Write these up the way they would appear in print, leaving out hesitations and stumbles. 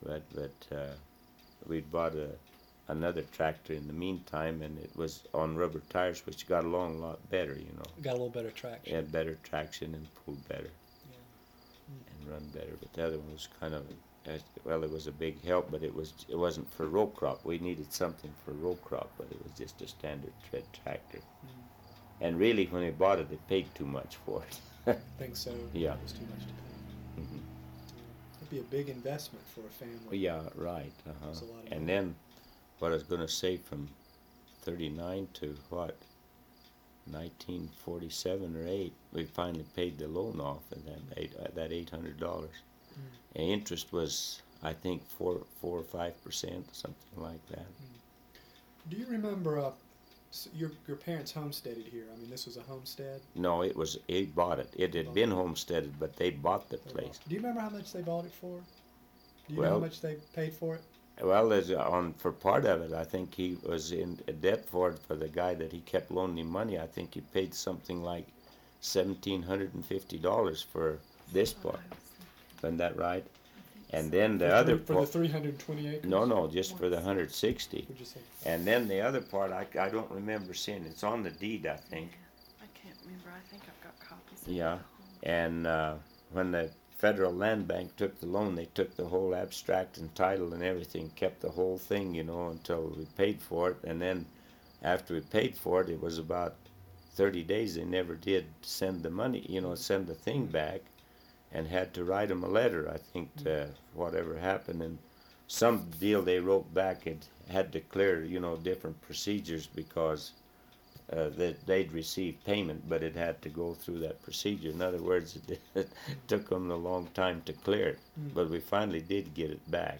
but we bought another tractor in the meantime, and it was on rubber tires, which got along a lot better, you know. Got a little better traction. It had better traction and pulled better Yeah. and run better. But the other one was kind of, well, it was a big help, but it wasn't for row crop. We needed something for row crop, but it was just a standard tread tractor. And really, when we bought it, they paid too much for it. I think so. Yeah. It was too much to pay. Mhm. It'd be a big investment for a family. Well, yeah, right. It's a lot of And money. then, what I was going to say, from 39 to what, 1947 or 8, we finally paid the loan off, and that $800. And interest was, I think, 4 or 5%, something like that. Do you remember your parents homesteaded here? I mean, this was a homestead. No, he bought it. It had been homesteaded, but they bought the They place. Do you remember how much they bought it for? Do you know Well- how much they paid for it? Well, for part of it, I think he was in debt for it for the guy that he kept loaning him money. I think he paid something like $1,750 for this part. Isn't that right? And then the other For the part. 320 acres? No, just for the 160. What'd you say? And then the other part, I don't remember seeing. It's on the deed, I think. I can't remember. I think I've got copies. Yeah. And when the Federal Land Bank took the loan, they took the whole abstract and title and everything, kept the whole thing, you know, until we paid for it. And then after we paid for it, it was about 30 days. They never did send the money, you know, send the thing back, and had to write them a letter, I think, to whatever happened. And some deal they wrote back, it had to clear, you know, different procedures because that they'd received payment, but it had to go through that procedure. In other words, it took them a long time to clear it, but we finally did get it back.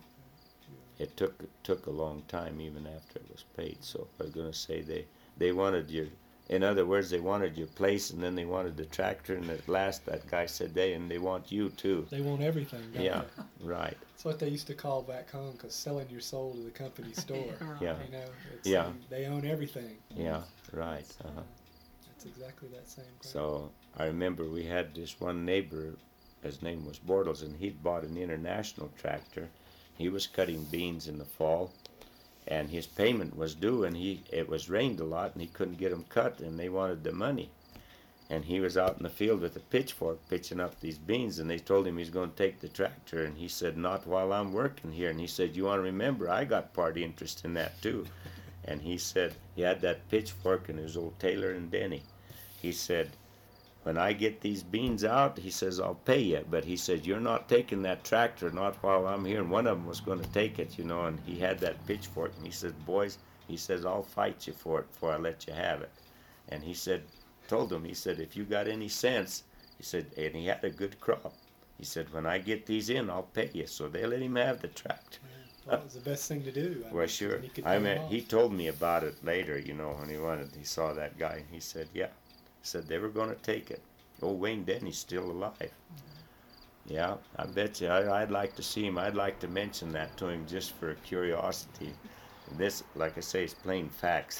It took a long time even after it was paid. So I was going to say they wanted in other words, they wanted your place, and then they wanted the tractor, and at last that guy said they want you too. They want everything, don't Yeah, they? right. That's what they used to call back home, because selling your soul to the company store. Yeah. You know, it's, Yeah. they own everything. Yeah, right. That's exactly that same thing. So I remember we had this one neighbor, his name was Bortles, and he'd bought an International tractor. He was cutting beans in the fall, and his payment was due, and it was rained a lot, and he couldn't get them cut, and they wanted the money. And he was out in the field with a pitchfork pitching up these beans, and they told him he's going to take the tractor, and he said, "Not while I'm working here." And he said, "You want to remember, I got part interest in that too." And he said, he had that pitchfork and his old Taylor and Denny. He said, "When I get these beans out," he says, "I'll pay you." But he said, "You're not taking that tractor, not while I'm here." And one of them was going to take it, you know, and he had that pitchfork. And he said, "Boys," he says, "I'll fight you for it before I let you have it." And he said, told them, he said, "If you got any sense," he said, and he had a good crop. He said, "When I get these in, I'll pay you." So they let him have the tractor. Well, it was the best thing to do. I Well, mean, sure. he could I pay mean, them he off. told me about it later, you know, when he saw that guy. He said, "Yeah." He said they were going to take it. Old Wayne Denny's still alive. Yeah, I bet you. I'd like to see him. I'd like to mention that to him just for curiosity. This, like I say, is plain facts.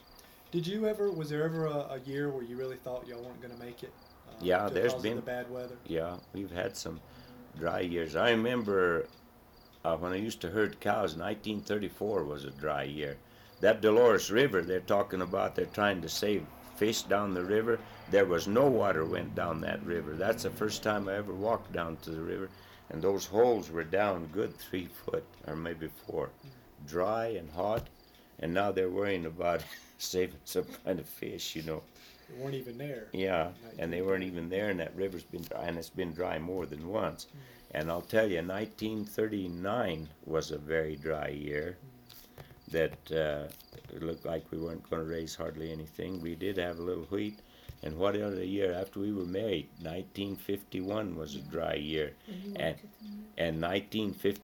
Was there ever a year where you really thought y'all weren't going to make it? Yeah, there's because been- of the bad weather. Yeah, we've had some dry years. I remember when I used to herd cows, 1934 was a dry year. That Dolores River they're talking about, they're trying to save fish down the river. There was no water went down that river. That's the first time I ever walked down to the river. And those holes were down good 3 foot or maybe 4. Dry and hot. And now they're worrying about saving some kind of fish, you know. They weren't even there. Yeah, and they weren't even there, and that river's been dry, and it's been dry more than once. And I'll tell you, 1939 was a very dry year. That it looked like we weren't going to raise hardly anything. We did have a little wheat, and what other year after we were married? 1951 was a dry year, and 1950.